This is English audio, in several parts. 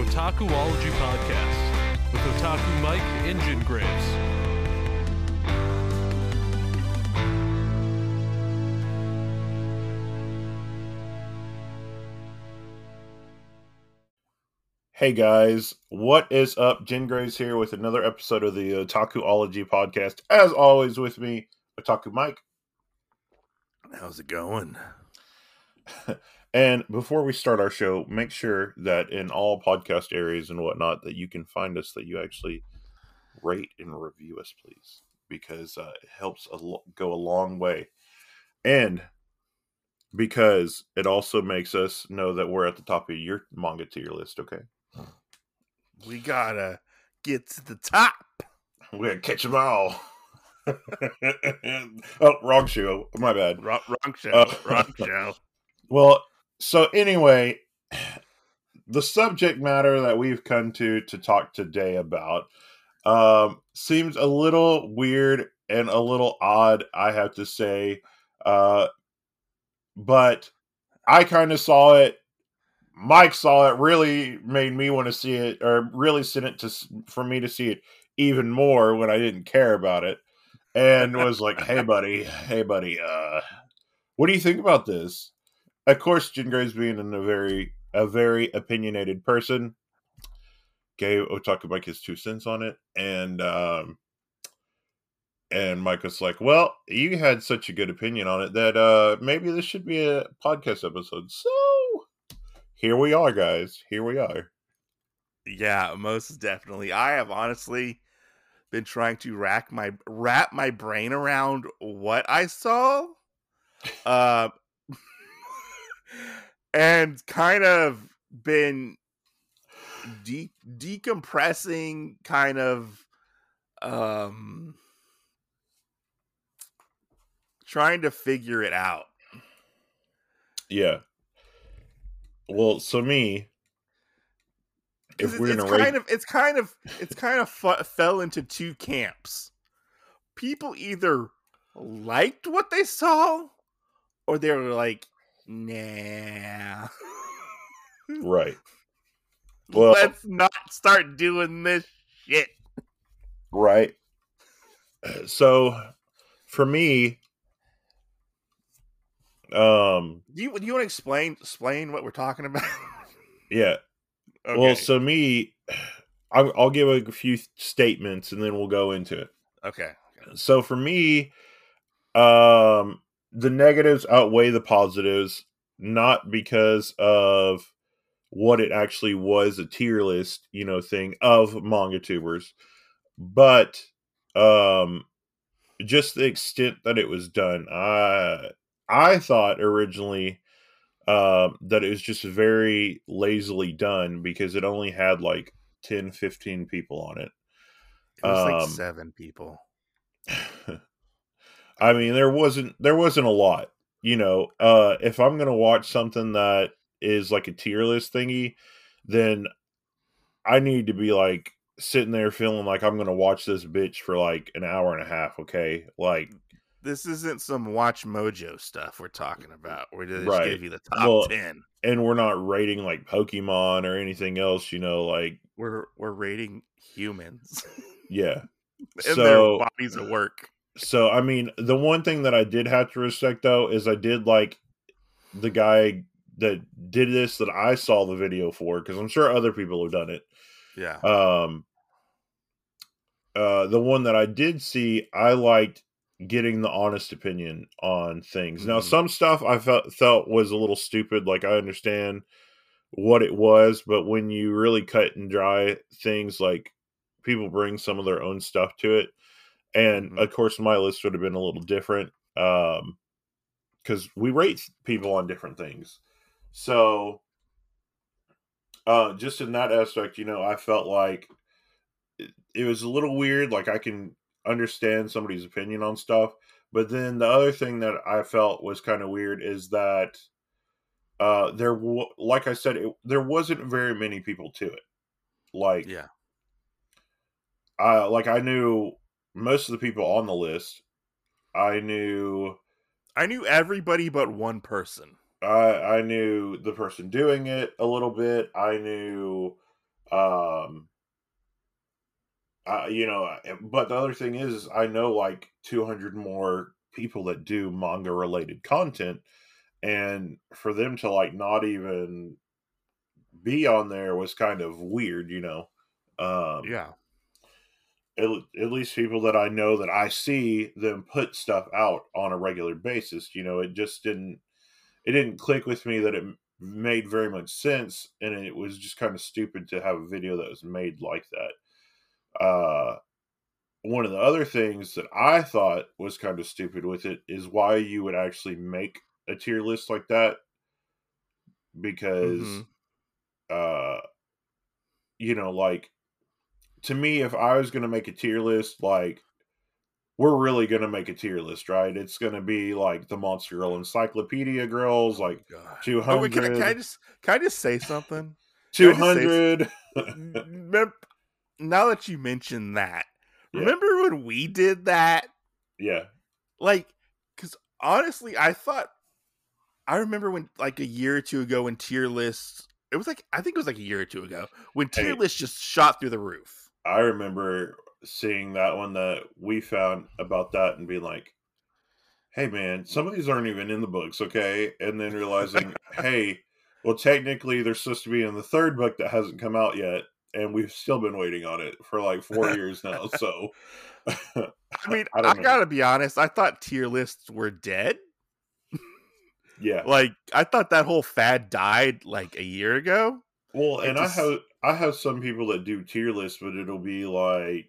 Otakuology Podcast with Otaku Mike and Jin Graves. Hey guys, what is up? Jin Graves here with another episode of the Otakuology Podcast. As always with me, Otaku Mike. How's it going? And before we start our show, make sure that in all podcast areas and whatnot that you can find us, that you actually rate and review us, please. Because it helps go a long way. And because it also makes us know that we're at the top of your manga tier list, okay? We gotta get to the top. We gotta catch them all. Oh, wrong show. My bad. Wrong show. Wrong show. Well, so anyway, the subject matter that we've come to talk today about seems a little weird and a little odd, I have to say. But I kind of saw it. Mike saw it, really made me want to see it, or really sent it for me to see it even more when I didn't care about it, and was like, hey buddy, what do you think about this? Of course, Jin Graves, being a very opinionated person, gave Otaku Mike his 2 cents on it, and Mike was like, well, you had such a good opinion on it that maybe this should be a podcast episode. So here we are, guys. Here we are. Yeah, most definitely. I have honestly been trying to wrap my brain around what I saw. And kind of been decompressing, kind of trying to figure it out. Yeah. Well, so me, if we're gonna rate, it's kind of fell into two camps. People either liked what they saw, or they were like, "Nah, right? Well, let's not start doing this shit." Right. So, for me, do you want to explain what we're talking about? Yeah. Okay. Well, so me, I'll give a few statements and then we'll go into it. Okay. So for me, the negatives outweigh the positives, not because of what it actually was, a tier list, thing of manga tubers, but just the extent that it was done. I thought originally that it was just very lazily done because it only had like 10, 15 people on it. It was like 7 people. I mean, there wasn't a lot. If I'm gonna watch something that is like a tier list thingy, then I need to be like sitting there feeling like I'm gonna watch this bitch for like an hour and a half. Okay, like this isn't some Watch Mojo stuff we're talking about, where they just right. give you the top 10. And we're not rating like Pokemon or anything else. Like we're rating humans. Yeah. And their bodies of work. So, I mean, the one thing that I did have to respect, though, is I did like the guy that did this that I saw the video for, because I'm sure other people have done it. Yeah. The one that I did see, I liked getting the honest opinion on things. Mm-hmm. Now, some stuff I felt was a little stupid. Like, I understand what it was, but when you really cut and dry things, like, people bring some of their own stuff to it. And, of course, my list would have been a little different because we rate people on different things. So, just in that aspect, I felt like it was a little weird. Like, I can understand somebody's opinion on stuff. But then the other thing that I felt was kind of weird is that like I said, there wasn't very many people to it. Like, yeah. I knew most of the people on the list. I knew everybody but one person. I knew the person doing it a little bit. I knew Um, but the other thing is, I know like 200 more people that do manga related content, and for them to like not even be on there was kind of weird, Um, Yeah. at least people that I know that I see them put stuff out on a regular basis, it just didn't click with me that it made very much sense, and it was just kind of stupid to have a video that was made like that. One of the other things that I thought was kind of stupid with it is why you would actually make a tier list like that, Mm-hmm. because like, to me, if I was going to make a tier list, like, we're really going to make a tier list, right? It's going to be like the Monster Girl Encyclopedia girls, Oh like god. Oh wait, two can I just say something? Can I just say 200. now that you mentioned that, Yeah, remember when we did that? yeah. Like, because honestly, I remember when like a year or two ago when tier lists. It was like I think it was like a year or two ago when tier Hey, lists just shot through the roof. I remember seeing that one that we found about that and being like, hey man, some of these aren't even in the books, okay? And then realizing, hey, well, technically they're supposed to be in the third book that hasn't come out yet, and we've still been waiting on it for like 4 years now. So I mean, I I don't know. gotta be honest. I thought tier lists were dead. Yeah. Like, I thought that whole fad died like a year ago. Well, It and just, I have some people that do tier lists, but it'll be like,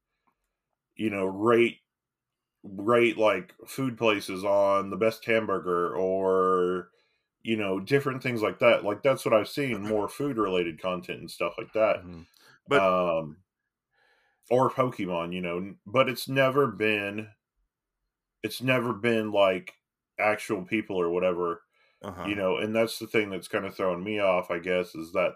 rate like food places on the best hamburger, or different things like that. Like, that's what I've seen, more food related content and stuff like that. Mhm. But um or Pokemon, but it's never been like actual people or whatever, uh huh. and that's the thing that's kind of throwing me off, I guess, is that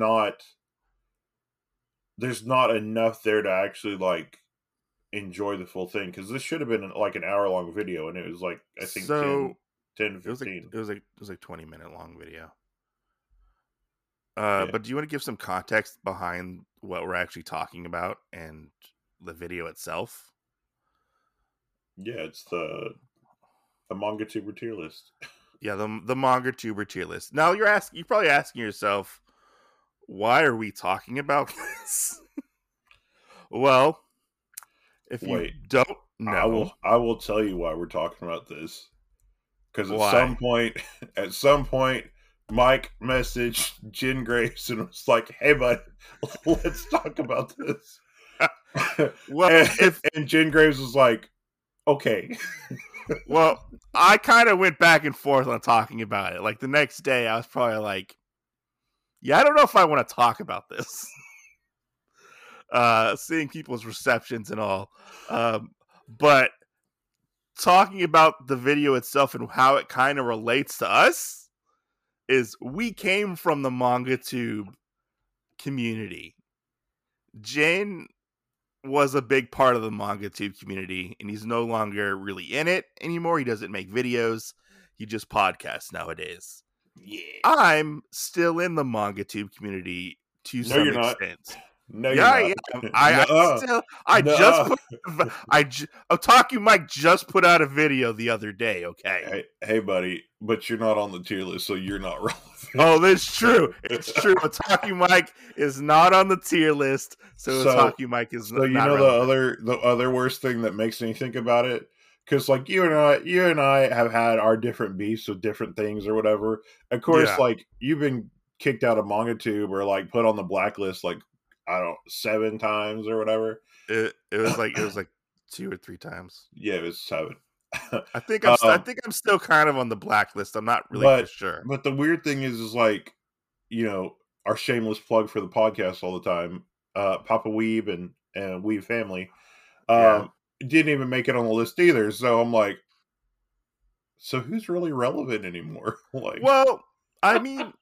there's not enough there to actually like enjoy the full thing, because this should have been like an hour long video, and it was like, I think So 10 to it was like 15. it was like 20-minute long video. Yeah, But do you want to give some context behind what we're actually talking about and the video itself? yeah, it's the manga tuber tier list. Yeah, the manga tuber tier list. Now you're probably asking yourself, why are we talking about this? Well, if you Wait, don't I will know I will tell you why we're talking about this. Because why, at some point, Mike messaged Jen Graves and was like, "Hey, bud, let's talk about this." well, and, if and Jen Graves was like, "Okay." well, I kind of went back and forth on talking about it. Like the next day, I was probably like, "Yeah, I don't know if I want to talk about this." Seeing people's receptions and all, but talking about the video itself and how it kind of relates to us is we came from the manga tube community. Jane was a big part of the manga tube community, and he's no longer really in it anymore. He doesn't make videos, he just podcasts nowadays. Yeah. I'm still in the manga tube community to No, some you're not. extent. No, Yeah, you're I not. am. I Nuh-uh. still, I just Nuh-uh. put, Otaku Mike just put out a video the other day. Okay. Hey, buddy, but you're not on the tier list, so you're not relevant. Oh, that's true. It's true. Otaku Mike is not on the tier list, so So, Otaku Mike is so not relevant. the other worst thing that makes me think about it, because like you and I have had our different beefs with different things or whatever. Of course, Yeah, like, you've been kicked out of MangaTube or like put on the blacklist, like, I don't know, 7 times or whatever. it was like 2 or 3 times. Yeah, it was 7. I um, think I'm still kind of on the blacklist. I'm not really for but sure. the weird thing is like, our shameless plug for the podcast all the time, Papa Weeb and Weeb Family, Yeah. didn't even make it on the list either. So I'm like, so who's really relevant anymore? Like, Well, I mean,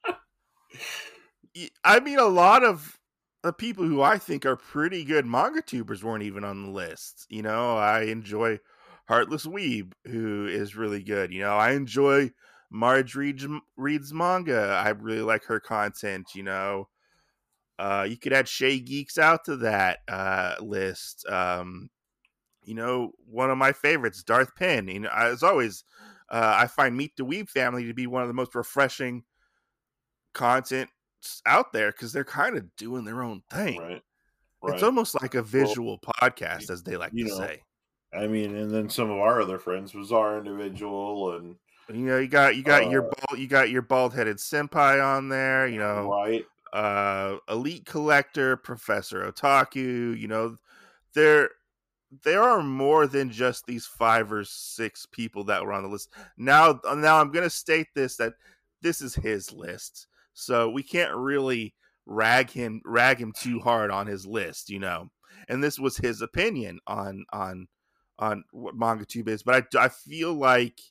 a lot of the people who I think are pretty good manga tubers weren't even on the list. I enjoy Heartless Weeb, who is really good. I enjoy Marge reads manga. I really like her content. You could add Shay Geeks out to that list. One of my favorites, Darth Penn. As always, I find Meet the Weeb Family to be one of the most refreshing content out there because they're kind of doing their own thing. Right. It's almost like a visual podcast, as they like to say. I mean, and then some of our other friends, Bizarre Individual, and you got your bald headed senpai on there. right. Elite Collector, Professor Otaku. There are more than just these 5 or 6 people that were on the list. Now I'm going to state that this is his list, so we can't really rag him too hard on his list, And this was his opinion on what MangaTube is, but I feel like,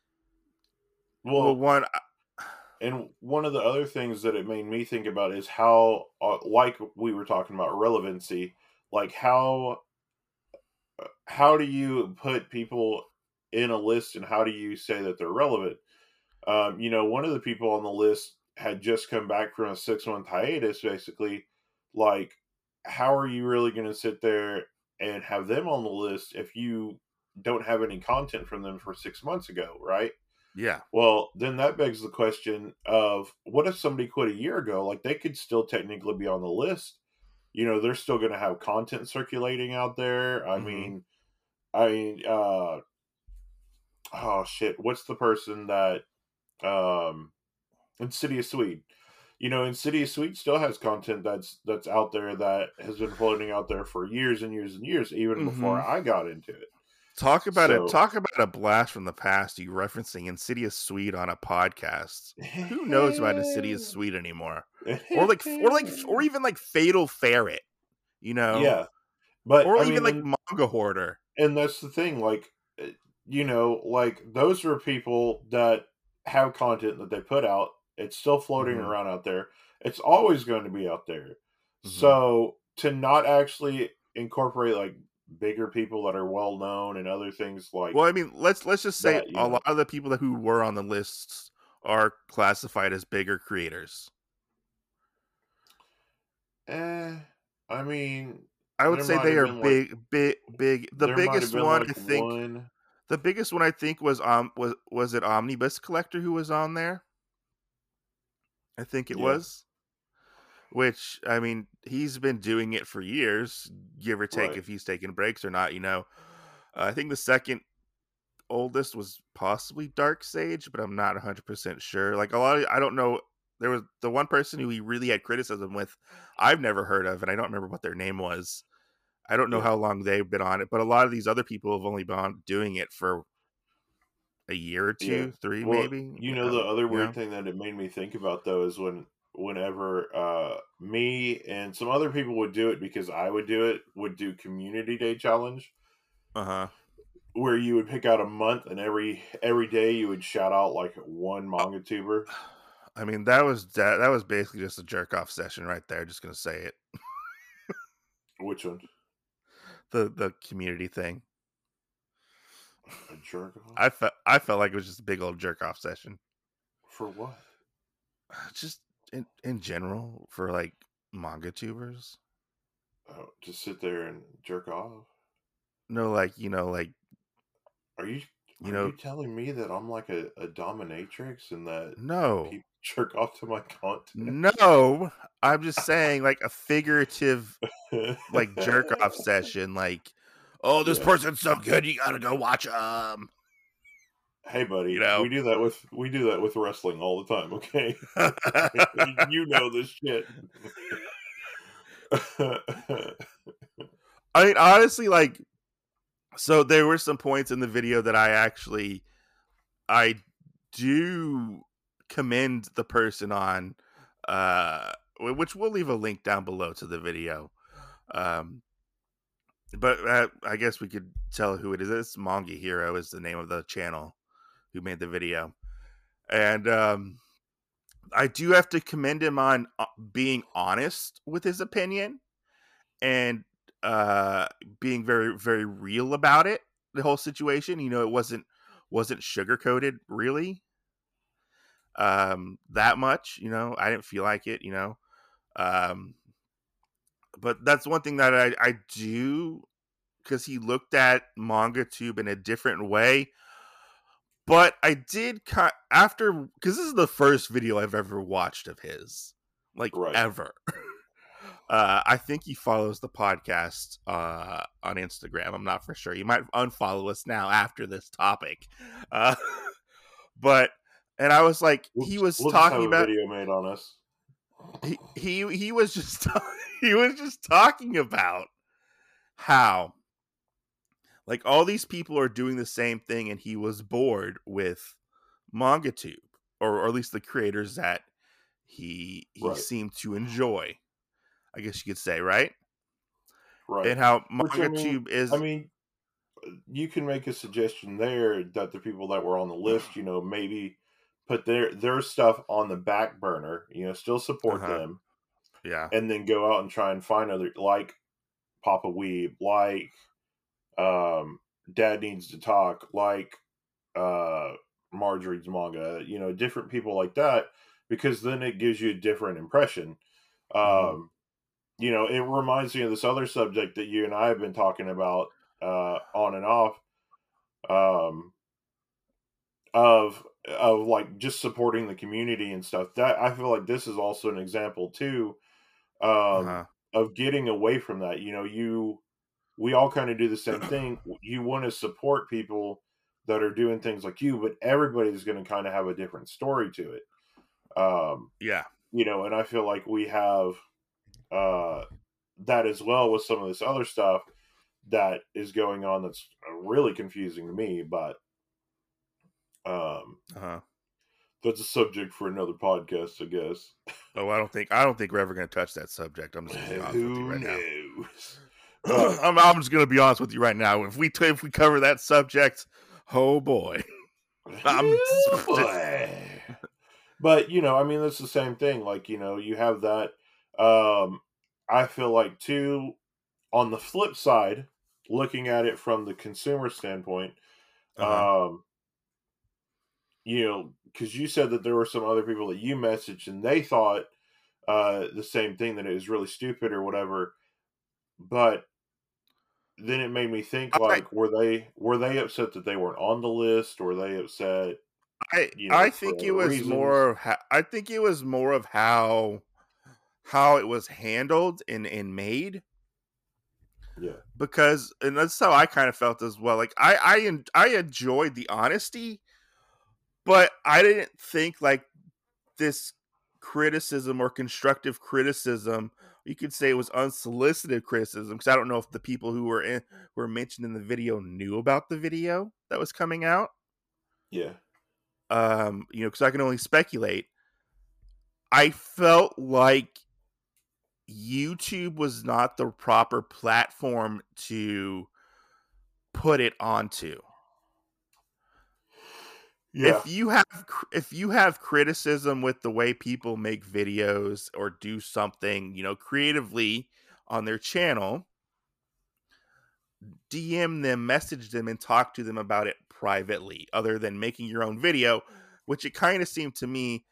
one of the other things that it made me think about is how, like we were talking about relevancy, like how do you put people in a list and how do you say that they're relevant? One of the people on the list had just come back from a 6-month hiatus, basically. Like, how are you really going to sit there and have them on the list if you don't have any content from them for 6 months ago, right? Yeah. Well, then that begs the question of, what if somebody quit a year ago? Like, they could still technically be on the list. They're still going to have content circulating out there. I mean, oh shit, what's the person that, Insidious Swede? Insidious Swede still has content that's out there that has been floating out there for years and years and years, even before I got into it. Talk about a blast from the past. You referencing Insidious Swede on a podcast. Who knows about Insidious Swede anymore? or even like Fatal Ferret, Yeah, but Manga Hoarder. And that's the thing, like, like, those are people that have content that they put out. It's still floating around out there. It's always going to be out there. So to not actually incorporate like bigger people that are well known and other things like, well, I mean, let's just say a lot of the people who were on the lists are classified as bigger creators. I mean, I would say they are big. The biggest one, I think. The biggest one I think was it Omnibus Collector who was on there? I think it was. Which, I mean, he's been doing it for years, give or take, if he's taking breaks or not. I think the second oldest was possibly Dark Sage, but I'm not 100% sure. Like, I don't know. There was the one person who he really had criticism with, I've never heard of, and I don't remember what their name was. I don't know how long they've been on it, but a lot of these other people have only been on doing it for a year or 2, 3, maybe. The other weird thing that it made me think about, though, is whenever me and some other people would do it, because I would do Community Day Challenge. Where you would pick out a month, and every day you would shout out like one manga tuber. I mean, that was basically just a jerk off session right there. Just gonna say it. Which one? The community thing. A jerk off? I felt like it was just a big old jerk off session. For what? Just in general, for like manga tubers. Oh, just sit there and jerk off? No, like Are you telling me that I'm like a dominatrix and that people jerk off to my content? No, I'm just saying like a figurative like jerk off session, like, oh, this person's so good, you gotta go watch them. Hey, buddy, we do that with wrestling all the time. Okay, you know this shit. I mean, honestly, like, so there were some points in the video that I do commend the person on, which we'll leave a link down below to the video. But I guess we could tell who it is. It's Manga Hero is the name of the channel who made the video. And I do have to commend him on being honest with his opinion and being very, very real about it, the whole situation. It wasn't sugar-coated, really, that much. I didn't feel like it, but that's one thing that I do, because he looked at MangaTube in a different way. But I did after, because this is the first video I've ever watched of his, like Right. ever. I think he follows the podcast on Instagram. I'm not for sure. You might unfollow us now after this topic. But and I was like, he was we'll talking just have about a video made on us. he was just he was just talking about how like all these people are doing the same thing, and he was bored with MangaTube, or at least the creators that he Right. seemed to enjoy, I guess you could say, right? Right. And how Which, MangaTube is. I mean, you can make a suggestion there that the people that were on the list, you know, maybe put their stuff on the back burner, you know, still support them, Yeah. and then go out and try and find other, like Papa Weeb, like Dad Needs to Talk, like Marjorie's Manga, you know, different people like that, because then it gives you a different impression. You know, it reminds me of this other subject that you and I have been talking about on and off, of like just supporting the community and stuff. That I feel like this is also an example too, of getting away from that. You know, we all kind of do the same thing. You want to support people that are doing things like you, but everybody's going to kind of have a different story to it. Yeah. You know, and I feel like we have that as well with some of this other stuff that is going on that's really confusing to me, but that's a subject for another podcast, I guess. Oh, I don't think we're ever going to touch that subject. I'm just going to be honest with you right now. I'm just going to be honest with you right now. If we cover that subject, oh boy. But, you know, I mean, that's the same thing. Like, you know, you have that. I feel like, too, on the flip side, looking at it from the consumer standpoint, you know, because you said that there were some other people that you messaged and they thought the same thing, that it was really stupid or whatever. But then it made me think, like, were they upset that they weren't on the list? Or were they upset? I think it was more of how it was handled and made. Yeah, because, and that's how I kind of felt as well. Like I enjoyed the honesty, but I didn't think like this criticism or constructive criticism. You could say it was unsolicited criticism, because I don't know if the people who were mentioned in the video knew about the video that was coming out. Yeah. You know, because I can only speculate. I felt like YouTube was not the proper platform to put it onto. Yeah. If you have criticism with the way people make videos or do something, you know, creatively on their channel, DM them, message them, and talk to them about it privately, other than making your own video, which it kind of seemed to me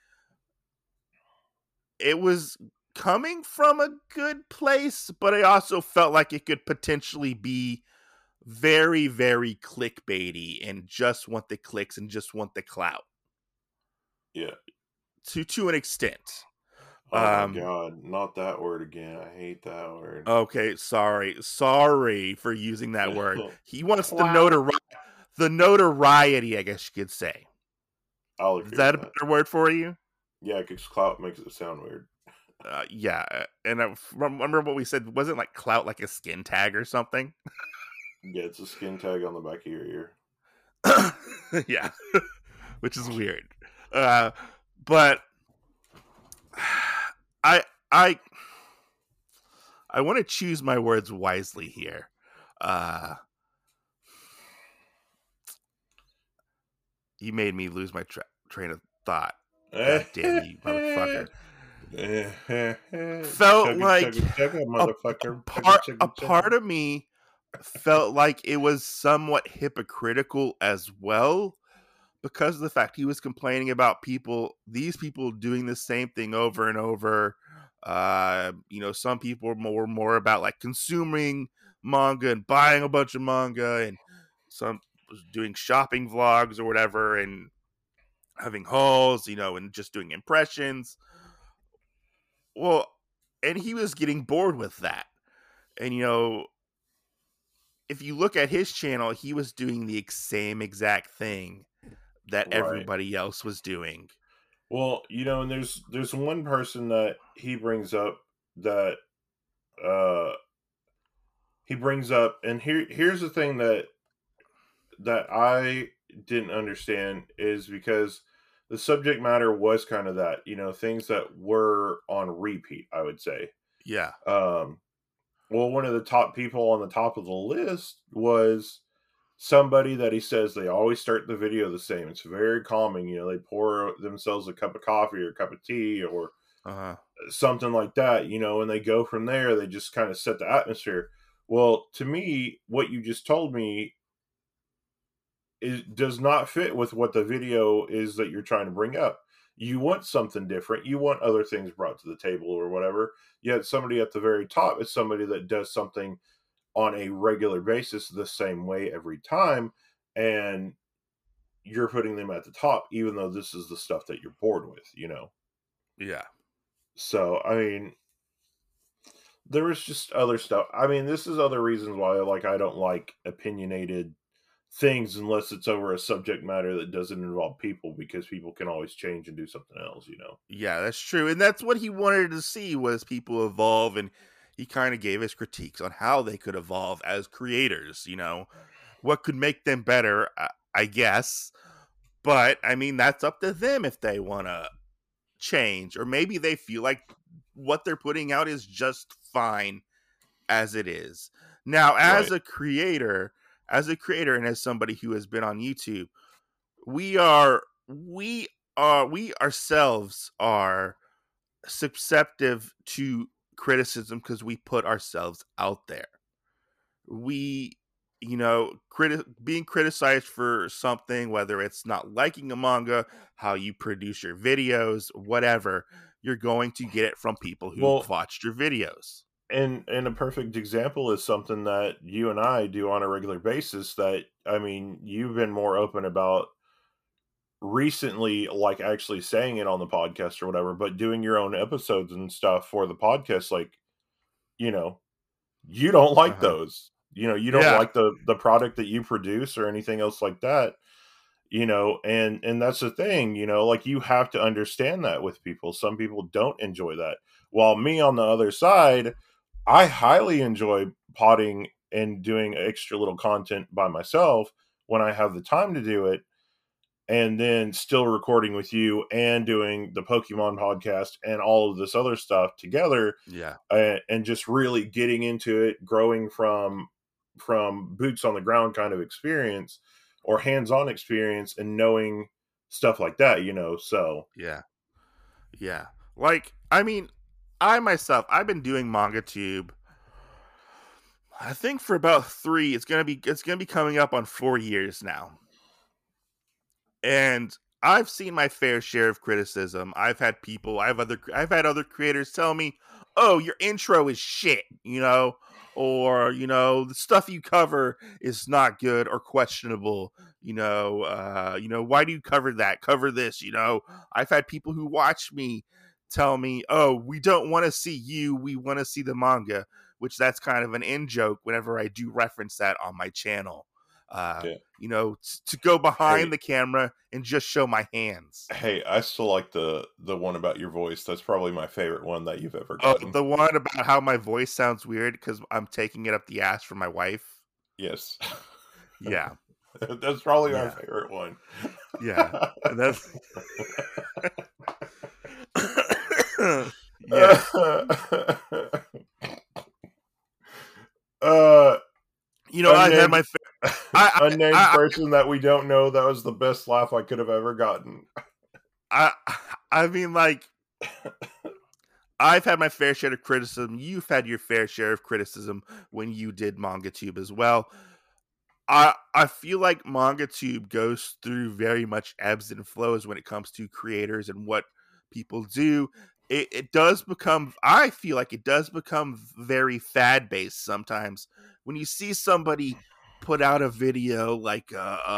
it was coming from a good place, but I also felt like it could potentially be very, very clickbaity and just want the clicks and just want the clout. Yeah. To an extent. Oh my God, not that word again. I hate that word. Okay, sorry for using that word. He wants the notoriety, I guess you could say. Is that a better word for you? Yeah, because clout makes it sound weird. Yeah, and I remember what we said. Wasn't like clout like a skin tag or something? Yeah, it's a skin tag on the back of your ear. Yeah, which is weird. But I want to choose my words wisely here. You made me lose my train of thought. God damn you, motherfucker. Felt like a part of me felt like it was somewhat hypocritical as well, because of the fact he was complaining about these people doing the same thing over and over, Some people are more about like consuming manga and buying a bunch of manga, and some was doing shopping vlogs or whatever, and having hauls, and just doing impressions. Well, and he was getting bored with that. And if you look at his channel, he was doing the same exact thing that Right. everybody else was doing. Well, and there's one person that he brings up that and here's the thing that I didn't understand is because the subject matter was kind of that, things that were on repeat, I would say. Yeah. Well, one of the top people on the top of the list was somebody that he says they always start the video the same. It's very calming. They pour themselves a cup of coffee or a cup of tea or something like that, and they go from there. They just kind of set the atmosphere. Well, to me, what you just told me does not fit with what the video is that you're trying to bring up. You want something different. You want other things brought to the table or whatever. Yet somebody at the very top is somebody that does something on a regular basis the same way every time, and you're putting them at the top, even though this is the stuff that you're bored with, Yeah. So, I mean, there was just other stuff. I mean, this is other reasons why, I don't like opinionated things unless it's over a subject matter that doesn't involve people, because people can always change and do something else, Yeah, that's true. And that's what he wanted to see, was people evolve, and he kind of gave his critiques on how they could evolve as creators, what could make them better, I guess. But I mean, that's up to them if they want to change, or maybe they feel like what they're putting out is just fine as it is. Now, as Right. a creator, and as somebody who has been on YouTube, we ourselves are susceptible to criticism because we put ourselves out there. We, being criticized for something, whether it's not liking a manga, how you produce your videos, whatever, you're going to get it from people who Well, watched your videos. and a perfect example is something that you and I do on a regular basis that, I mean, you've been more open about recently, like actually saying it on the podcast or whatever, but doing your own episodes and stuff for the podcast, you know, you don't like Uh-huh. those. You don't Yeah. like the product that you produce or anything else like that. And that's the thing, you have to understand that with people. Some people don't enjoy that. While me on the other side, I highly enjoy potting and doing extra little content by myself when I have the time to do it, and then still recording with you and doing the Pokemon podcast and all of this other stuff together, Yeah. and just really getting into it, growing from boots on the ground kind of experience or hands-on experience, and knowing stuff like that, so Yeah. Yeah. Like, I mean, I've been doing MangaTube, I think, for about 3. It's gonna be coming up on 4 years now. And I've seen my fair share of criticism. I've had other creators tell me, "Oh, your intro is shit," or the stuff you cover is not good or questionable. Why do you cover that? Cover this. I've had people who watch me tell me, "Oh, we don't want to see you. We want to see the manga," which that's kind of an in joke whenever I do reference that on my channel. yeah. To go behind Hey, the camera and just show my hands. hey, I still like the one about your voice. That's probably my favorite one that you've ever Oh, gotten. the one about how my voice sounds weird because I'm taking it up the ass for my wife. Yes. Yeah, That's probably my yeah, favorite one. yeah. And that's yeah. uh I've had unnamed my. I, unnamed I, person that we don't know. That was the best laugh I could have ever gotten. I, I mean, like, I've had my fair share of criticism. You've had your fair share of criticism when you did MangaTube as well. I feel like MangaTube goes through very much ebbs and flows when it comes to creators and what people do. it does become, I feel like it does become very fad based sometimes when you see somebody put out a video like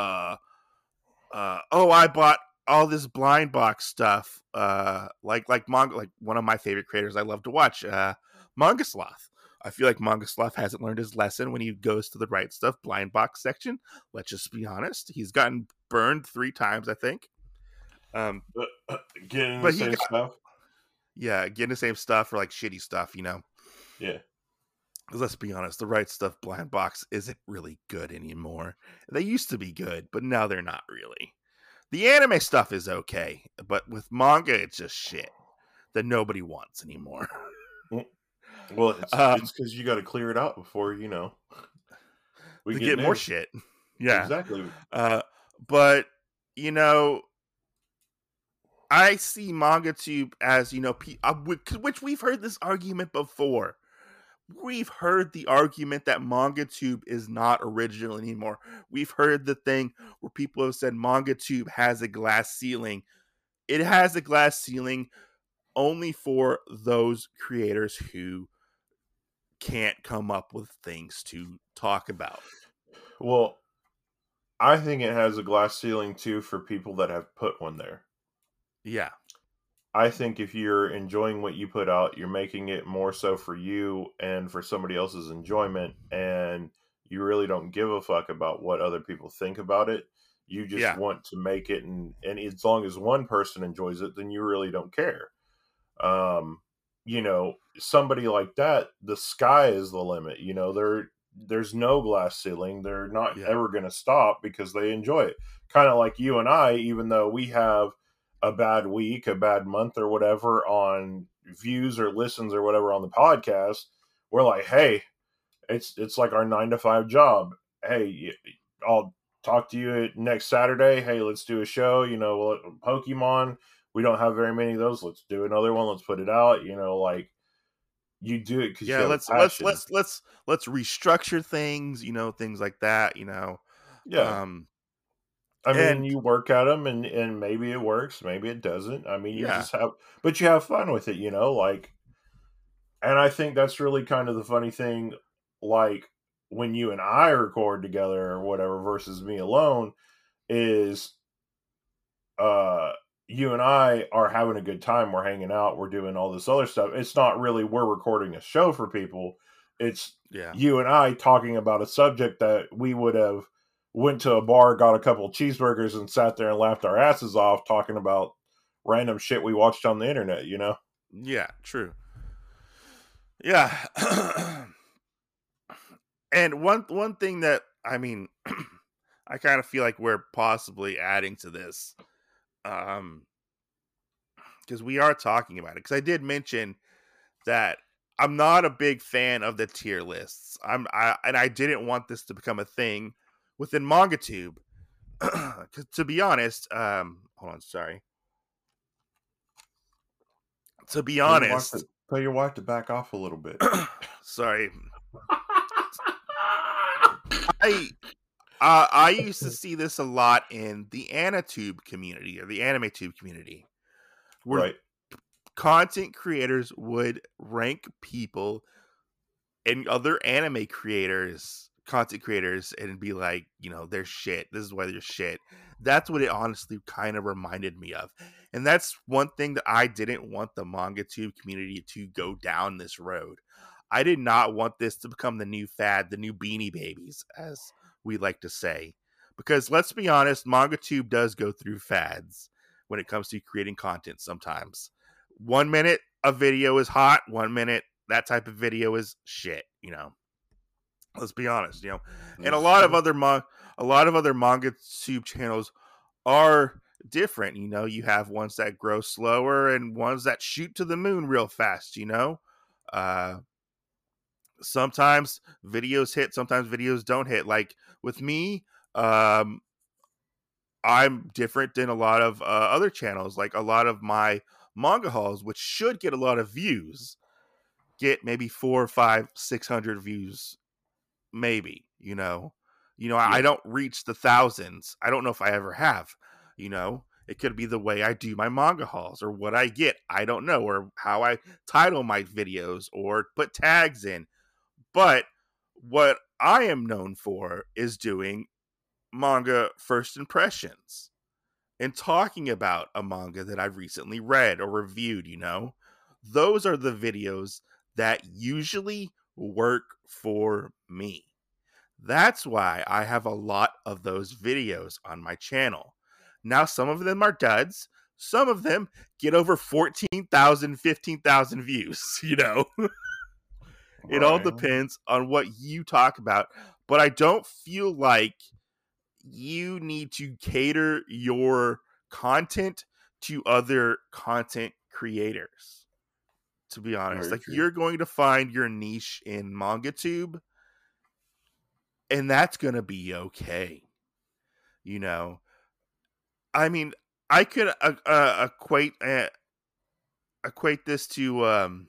oh, I bought all this blind box stuff, like manga, like one of my favorite creators I love to watch, Manga Sloth. I feel like Manga Sloth hasn't learned his lesson when he goes to the right stuff blind box section. Let's just be honest, he's gotten burned 3 times, I think. Getting the But he same got, stuff. yeah, getting the same stuff or like shitty stuff, you know. Yeah. 'Cause let's be honest, the right stuff blind box isn't really good anymore. They used to be good, but now they're not really. The anime stuff is okay, but with manga, it's just shit that nobody wants anymore. Well, it's because you got to clear it out before we To get get more new. shit. Yeah. Exactly. But, you know, I see MangaTube as, which we've heard this argument before. We've heard the argument that MangaTube is not original anymore. We've heard the thing where people have said MangaTube has a glass ceiling. It has a glass ceiling only for those creators who can't come up with things to talk about. Well, I think it has a glass ceiling too for people that have put one there. Yeah. I think if you're enjoying what you put out, you're making it more so for you and for somebody else's enjoyment, and you really don't give a fuck about what other people think about it. You just want to make it, and as long as one person enjoys it, then you really don't care. Somebody like that, the sky is the limit. There's no glass ceiling. They're not ever going to stop because they enjoy it. Kind of like you and I, even though we have a bad week, a bad month or whatever on views or listens or whatever on the podcast, we're like, hey, it's like our 9 to 5 job. Hey, I'll talk to you next Saturday. Hey, let's do a show. Pokemon, we don't have very many of those. Let's do another one. Let's put it out. Like you do it because let's restructure things. Things like that. Yeah. I mean, you work at them, and maybe it works, maybe it doesn't. I mean, you have fun with it, like. And I think that's really kind of the funny thing, like when you and I record together or whatever versus me alone, is you and I are having a good time. We're hanging out. We're doing all this other stuff. It's not really we're recording a show for people. It's you and I talking about a subject that we would have went to a bar, got a couple of cheeseburgers, and sat there and laughed our asses off talking about random shit we watched on the internet, Yeah, true. Yeah. And one thing that, I mean, I kind of feel like we're possibly adding to this, because we are talking about it. Because I did mention that I'm not a big fan of the tier lists. And I didn't want this to become a thing within MangaTube. Because to be honest, hold on, sorry. To be honest, tell your wife to back off a little bit. Sorry. I used to see this a lot in the AniTube community or the AnimeTube community, where content creators would rank people and other anime creators, content creators, and be like, they're shit. This is why they're shit. That's what it honestly kind of reminded me of. And that's one thing that I didn't want the MangaTube community to go down this road. I did not want this to become the new fad, the new Beanie Babies, as we like to say. Because let's be honest, MangaTube does go through fads when it comes to creating content sometimes. 1 minute a video is hot, 1 minute that type of video is shit, Let's be honest, And a lot of other MangaTube channels are different, you have ones that grow slower and ones that shoot to the moon real fast, sometimes videos hit, sometimes videos don't hit. Like with me, I'm different than a lot of other channels. Like a lot of my manga hauls, which should get a lot of views, get maybe 400, 500, 600 views, maybe. I don't reach the thousands. I don't know if I ever have. It could be the way I do my manga hauls, or what I get, I don't know, or how I title my videos or put tags in. But what I am known for is doing manga first impressions and talking about a manga that I've recently read or reviewed, Those are the videos that usually work for me. That's why I have a lot of those videos on my channel. Now, some of them are duds. Some of them get over 14,000, 15,000 views, It all depends on what you talk about. But I don't feel like you need to cater your content to other content creators, to be honest. Very Like, true. you're going to find your niche in MangaTube, and that's going to be okay. I mean, I could equate this to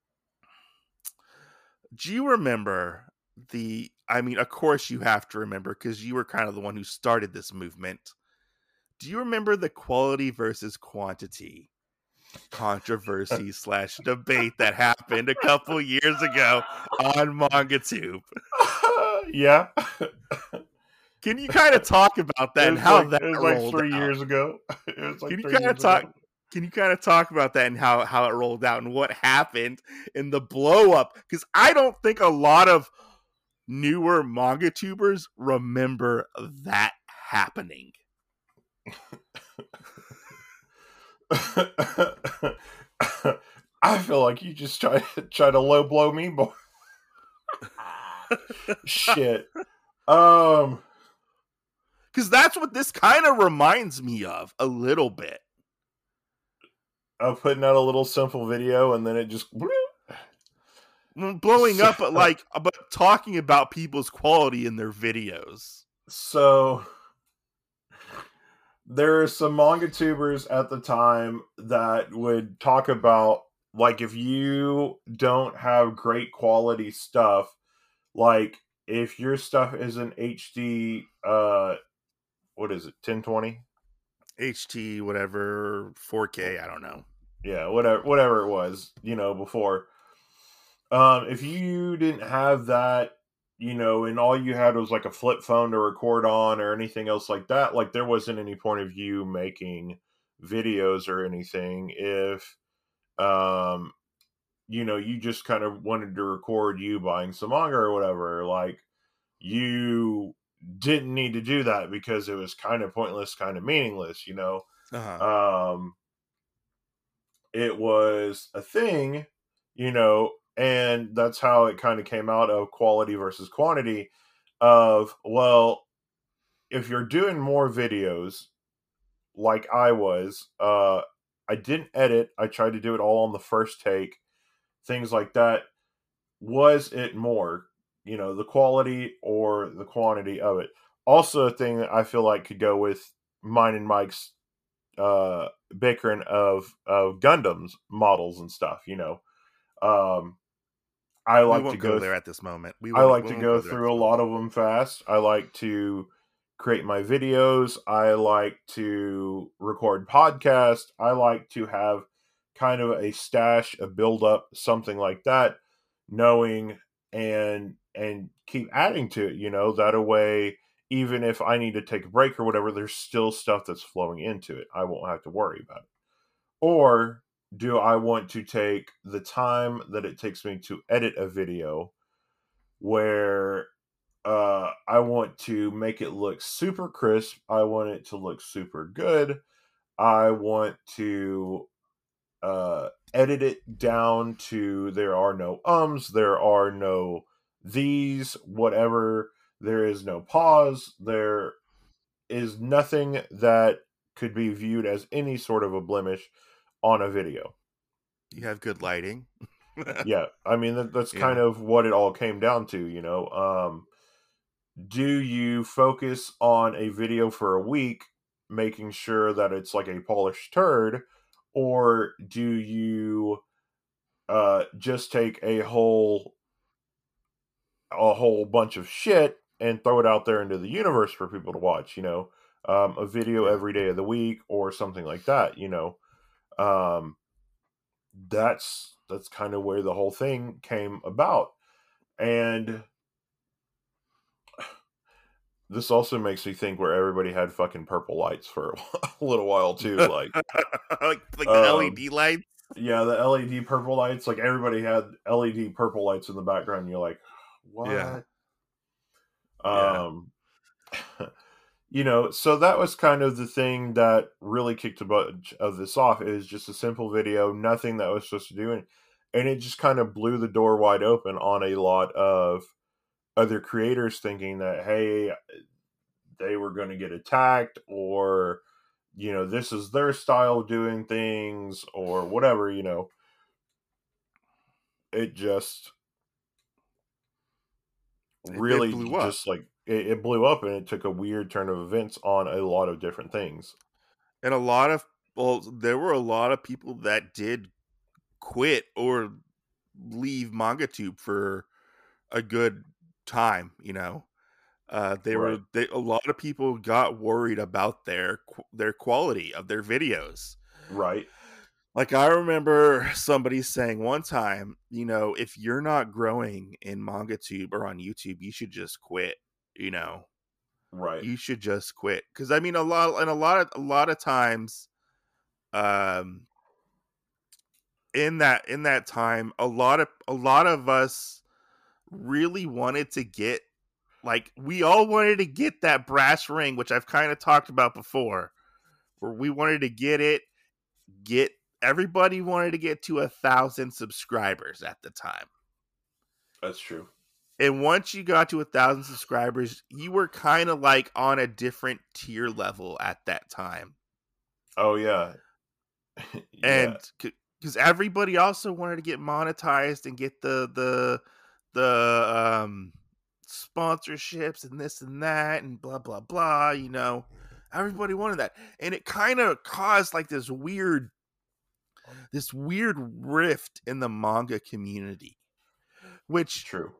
do you remember of course you have to remember, because you were kind of the one who started this movement. Do you remember the quality versus quantity controversy / debate that happened a couple years ago on MangaTube? Yeah. Can you kind of talk about that and how that it was like rolled 3 years out? ago. It was like Can you 3 kind years of talk? ago. Can you kind of talk about that and how it rolled out and what happened in the blow up? Because I don't think a lot of newer manga tubers remember that happening. I feel like you just try to low blow me more. Shit. Because that's what this kind of reminds me of a little bit. Of putting out a little simple video and then it just blowing up, but talking about people's quality in their videos. So there are some manga tubers at the time that would talk about, like, if you don't have great quality stuff, like if your stuff isn't HD, what is it, 1020? HT, whatever, 4K, I don't know. Yeah, whatever it was, before. If you didn't have that, and all you had was like a flip phone to record on or anything else like that, like there wasn't any point of you making videos or anything if, you just kind of wanted to record you buying some manga or whatever. Like, you didn't need to do that because it was kind of pointless, kind of meaningless, It was a thing, and that's how it kind of came out of quality versus quantity of, well, if you're doing more videos like I was, I didn't edit. I tried to do it all on the first take, things like that. Was it more, the quality or the quantity of it? Also, a thing that I feel like could go with mine and Mike's bickering of Gundam's models and stuff, I like to go there at this moment. I like to go through a lot of them fast. I like to create my videos. I like to record podcasts. I like to have kind of a stash, a build up, something like that, knowing and keep adding to it, that a way, even if I need to take a break or whatever, there's still stuff that's flowing into it. I won't have to worry about it. Or do I want to take the time that it takes me to edit a video where I want to make it look super crisp. I want it to look super good. I want to edit it down to there are no ums, there are no these, whatever. There is no pause. There is nothing that could be viewed as any sort of a blemish on a video. You have good lighting. Yeah, I mean that's kind of what it all came down to. Do you focus on a video for a week, making sure that it's like a polished turd, or do you just take a whole bunch of shit and throw it out there into the universe for people to watch? a video Yeah. every day of the week or something like that. Um, that's kind of where the whole thing came about, and this also makes me think where everybody had fucking purple lights for a little while too, like like the um, LED lights. yeah, the LED purple lights. Like everybody had LED purple lights in the background. And you're like, Yeah. what? Yeah. Um, so that was kind of the thing that really kicked a bunch of this off. Is just a simple video, nothing that was supposed to do it, and it just kind of blew the door wide open on a lot of other creators thinking that, hey, they were going to get attacked, or this is their style of doing things, or whatever. It just It really blew up. just like it blew up, and it took a weird turn of events on a lot of different things. And there were a lot of people that did quit or leave MangaTube for a good time, Right. a lot of people got worried about their quality of their videos. Right. Like I remember somebody saying one time, if you're not growing in MangaTube or on YouTube, you should just quit, you know. Right. You should just quit. Cuz I mean a lot of times um in that time a lot of us really wanted to get, like, we all wanted to get that brass ring, which I've kind of talked about before, where we wanted to get everybody wanted to get to 1,000 subscribers at the time. That's true. And once you got to 1,000 subscribers, you were kind of like on a different tier level at that time. Oh yeah. Yeah. And because everybody also wanted to get monetized and get the sponsorships and this and that and blah blah blah, everybody wanted that, and it kind of caused like this weird rift in the manga community, It's which true.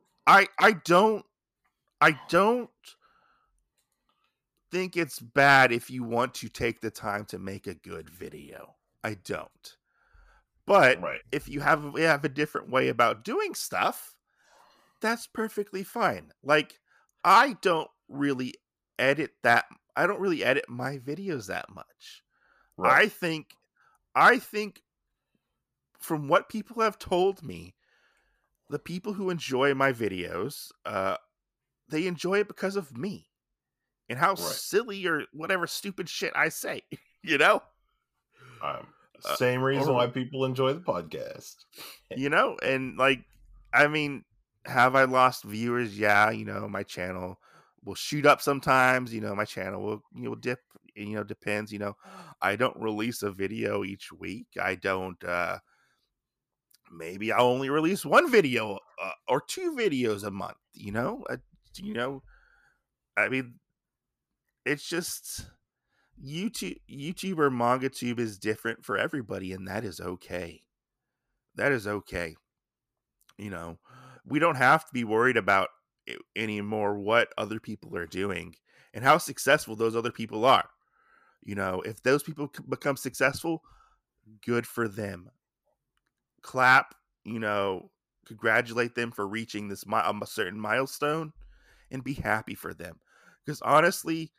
I don't think it's bad if you want to take the time to make a good video. I don't. But Right. if you have a different way about doing stuff, that's perfectly fine. Like I don't really edit that I don't really edit my videos that much. Right. I think from what people have told me, the people who enjoy my videos, they enjoy it because of me and how Right. silly or whatever stupid shit I say, you know? Same reason why Or people enjoy the podcast. and like, I mean, have I lost viewers? Yeah, my channel will shoot up sometimes, my channel will, dip, depends, I don't release a video each week. I don't, maybe I'll only release one video or two videos a month, you know, I mean, it's just YouTube or MangaTube is different for everybody, and that is okay. That is okay. You know, we don't have to be worried about anymore what other people are doing and how successful those other people are. If those people become successful, good for them. Clap, congratulate them for reaching a certain milestone, and be happy for them. Because honestly,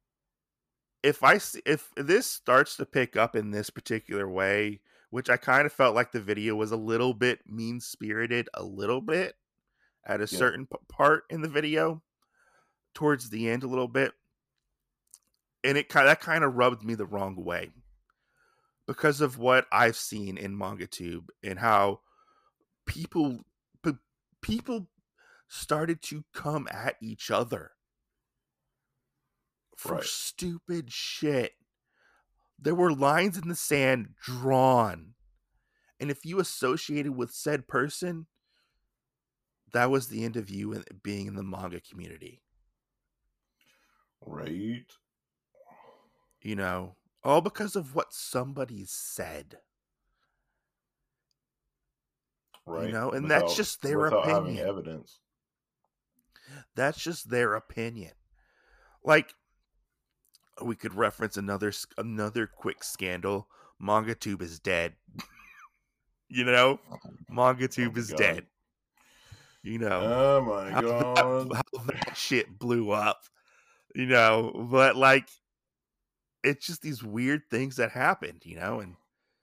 if this starts to pick up in this particular way, which I kind of felt like the video was a little bit mean spirited, a little bit at a Yeah. certain part in the video, towards the end a little bit, and that kind of rubbed me the wrong way because of what I've seen in MangaTube and how people people started to come at each other for Right. stupid shit. There were lines in the sand drawn, and if you associated with said person, that was the end of you being in the manga community. Right. All because of what somebody said. Right. And that's just their Without having opinion. evidence. That's just their opinion. Like, we could reference another quick scandal. MangaTube is dead. You know, Oh MangaTube my is god. dead. You know Oh my how god. that shit blew up. You know, but like it's just these weird things that happened. You know, and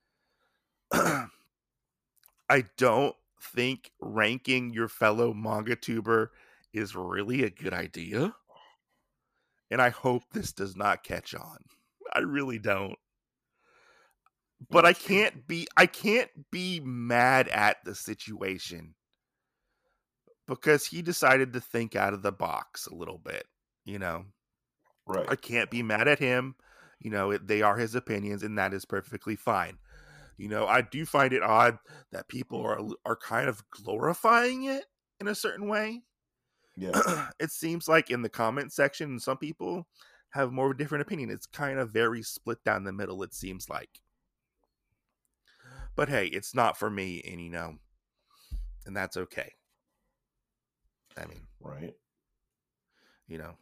I don't think ranking your fellow manga tuber is really a good idea. And I hope this does not catch on. I really don't. But That's true. I can't be mad at the situation because he decided to think out of the box a little bit, you know. Right. I can't be mad at him. You know, they are his opinions and that is perfectly fine. You know, I do find it odd that people are kind of glorifying it in a certain way. Yeah. It seems like in the comment section, some people have more of a different opinion. It's kind of very split down the middle, it seems like. But hey, it's not for me, and and that's okay. I mean, Right. you know,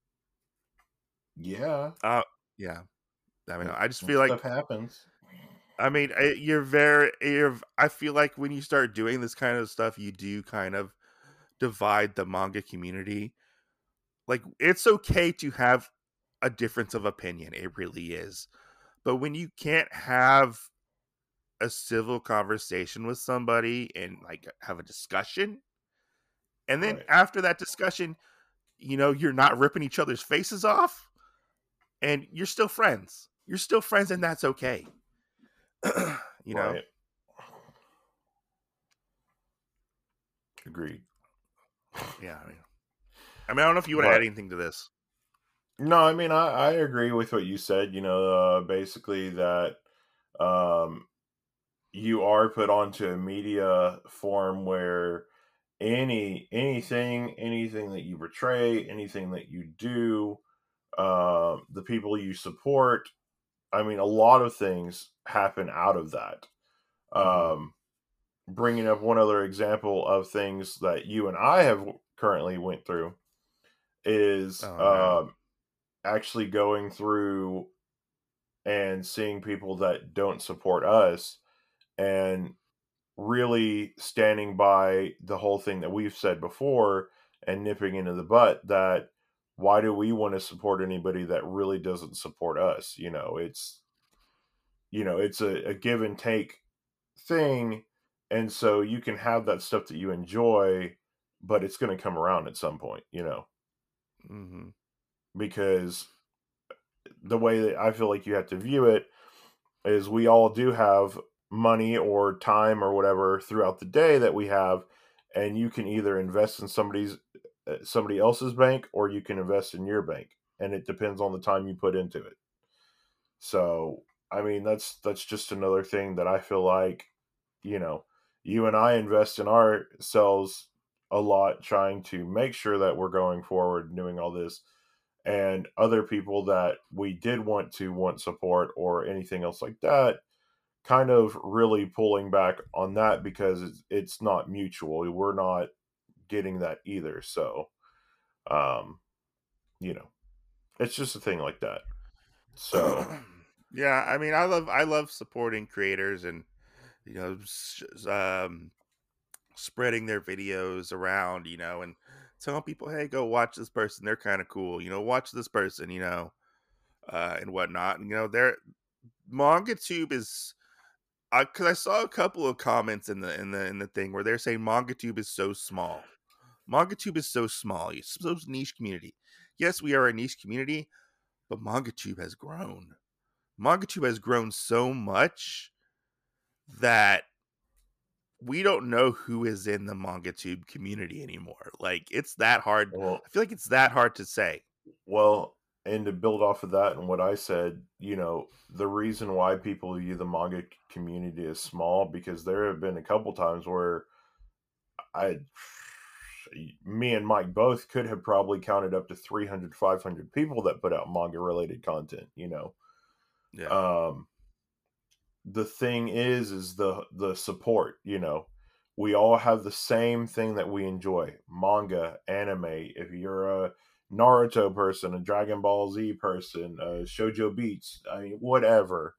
Yeah. yeah. I mean, That I just that feel stuff like, happens. I mean, I feel like when you start doing this kind of stuff, you do kind of divide the manga community. Like, it's okay to have a difference of opinion. It really is. But when you can't have a civil conversation with somebody and like have a discussion, and then Right. after that discussion, you're not ripping each other's faces off and you're still friends. You're still friends, and that's okay. you know? Right. Agreed. Yeah. I don't know if you want to add But anything to this. no, I mean, I agree with what you said. Basically that um, you are put onto a media form where anything that you portray, anything that you do, the people you support. I mean, a lot of things happen out of that. Mm-hmm. Bringing up one other example of things that you and I have currently went through is Oh no. actually going through and seeing people that don't support us and really standing by the whole thing that we've said before and nipping into the butt that why do we want to support anybody that really doesn't support us? It's a give and take thing, and so you can have that stuff that you enjoy, but it's going to come around at some point, Mm-hmm. because the way that I feel like you have to view it is we all do have money or time or whatever throughout the day that we have, and you can either invest in somebody else's bank or you can invest in your bank, and it depends on the time you put into it. So I mean that's just another thing that I feel like, you know, you and I invest in ourselves a lot trying to make sure that we're going forward and doing all this, and other people that we did want support or anything else like that kind of really pulling back on that because it's not mutual. We're not getting that either. So um you know it's just a thing like that. So Yeah, I mean, I love supporting creators and spreading their videos around, and telling people, hey, go watch this person. They're kind of cool. Watch this person. And whatnot. And, their MangaTube is because I saw a couple of comments in the thing where they're saying MangaTube is so small. MangaTube is so small. It's so niche community. Yes, we are a niche community, but MangaTube has grown. MangaTube has grown so much that we don't know who is in the MangaTube community anymore. Like it's that hard. well I feel like it's that hard to say. well and to build off of that and what I said, the reason why people view the manga community as small because there have been a couple times where I me and Mike both could have probably counted up to 300, 500 people that put out manga related content. Yeah. um the thing is the support. We all have the same thing that we enjoy: manga, anime. If you're Naruto person, a Dragon Ball Z person, Shoujo Beats, I mean, whatever.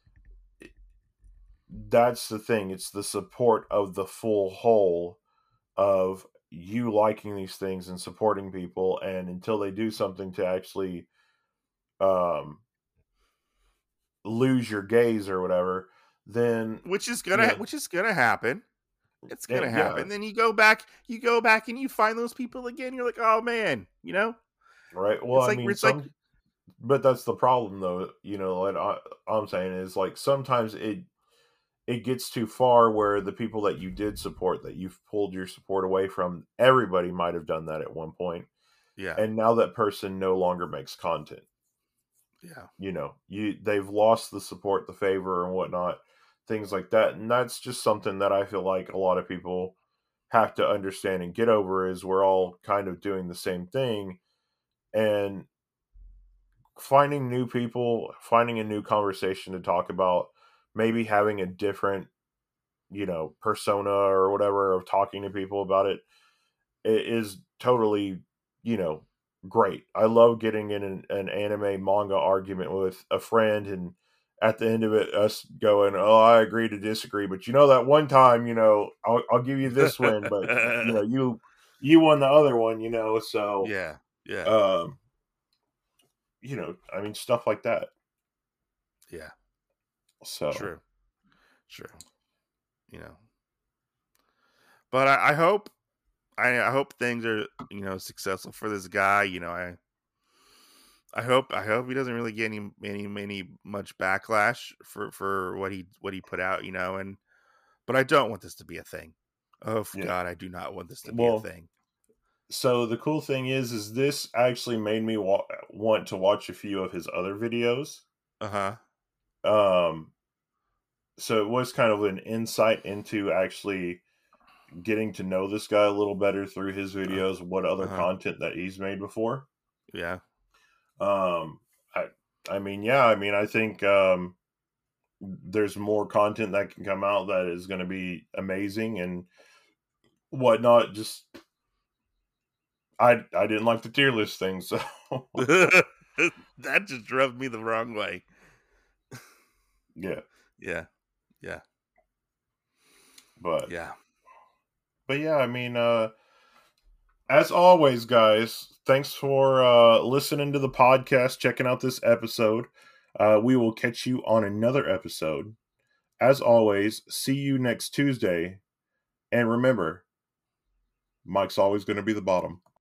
That's the thing. It's the support of the full whole of you liking these things and supporting people, and until they do something to actually um lose your gaze or whatever, then which is you gonna know, happen. It's gonna yeah, happen. Then you go back and you find those people again. You're like, oh man, right. Well, it's I like mean, but that's the problem, though. What I'm saying is, like, sometimes it gets too far where the people that you did support, that you've pulled your support away from, everybody might have done that at one point, yeah, and now that person no longer makes content. yeah, They've lost the support, the favor, and whatnot, things like that, and that's just something that I feel like a lot of people have to understand and get over. Is we're all kind of doing the same thing, and finding new people, finding a new conversation to talk about, maybe having a different, persona or whatever of talking to people about it is totally, you know, great. I love getting in an anime manga argument with a friend, and at the end of it, us going, "Oh, I agree to disagree, but that one time, I'll give you this win, but you won the other one, so yeah, yeah, um, I mean, stuff like that. yeah. So True, true. You know, but I hope I hope things are successful for this guy. I hope he doesn't really get any much backlash for what he put out. And but I don't want this to be a thing. Oh yeah, God, I do not want this to be a well, thing. so the cool thing is this actually made me want to watch a few of his other videos. Uh huh. Um, so it was kind of an insight into actually getting to know this guy a little better through his Uh videos, what other huh. content that he's made before. Yeah. Um, I, I mean, yeah, I think there's more content that can come out that is going to be amazing and whatnot. Just I didn't like the tier list thing, so That just rubbed me the wrong way. yeah, Yeah. Yeah. but Yeah. but yeah, as always, guys, thanks for listening to the podcast, checking out this episode. We will catch you on another episode. As always, see you next Tuesday. And remember, Mike's always going to be the bottom.